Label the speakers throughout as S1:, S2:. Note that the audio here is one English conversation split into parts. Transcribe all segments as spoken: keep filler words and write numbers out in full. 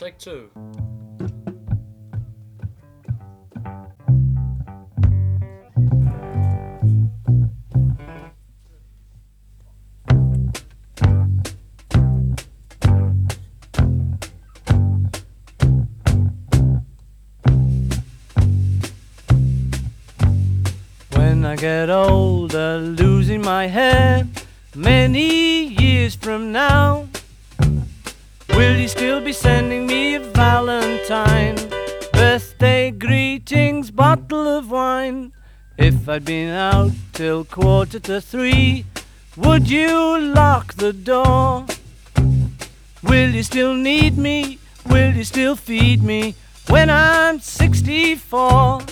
S1: Take two.
S2: When I get older, losing my hair, many years from now, will you still be sending me a valentine, birthday greetings, bottle of wine? If I'd been out till quarter to three, would you lock the door? Will you still need me? Will you still feed me when I'm sixty-four?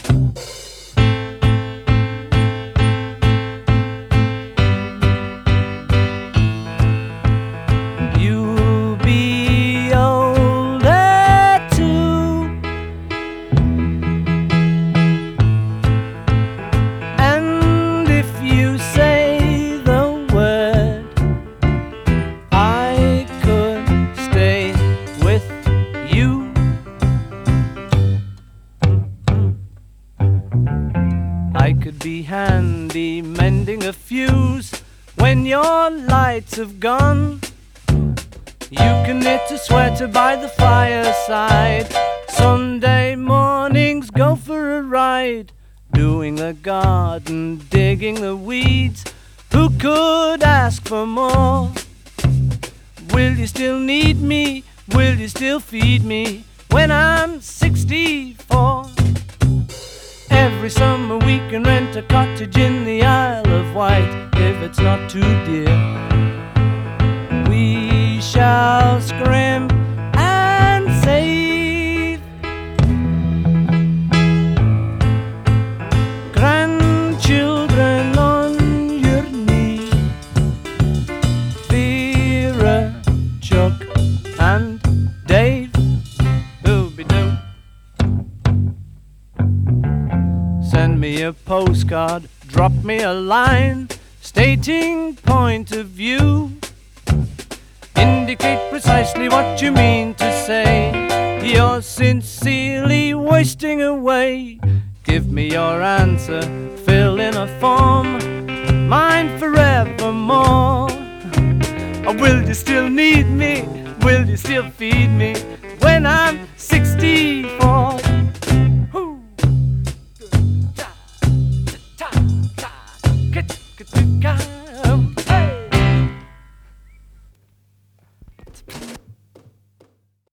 S2: I could be handy mending a fuse when your lights have gone. You can knit a sweater by the fireside. Sunday mornings go for a ride, doing the garden, digging the weeds. Who could ask for more? Will you still need me? Will you still feed me when I'm sixty-four? Every summer we can rent a cottage in the Isle of Wight, if it's not too dear. We shall scrimp and save. Grandchildren on your knee, Vera, Chuck and Dave. Ooby-doo. Send me a postcard, drop me a line, stating point of view. Indicate precisely what you mean to say. You're sincerely wasting away. Give me your answer, fill in a form, mine forevermore. Or will you still need me? Will you still feed me when I'm sixty?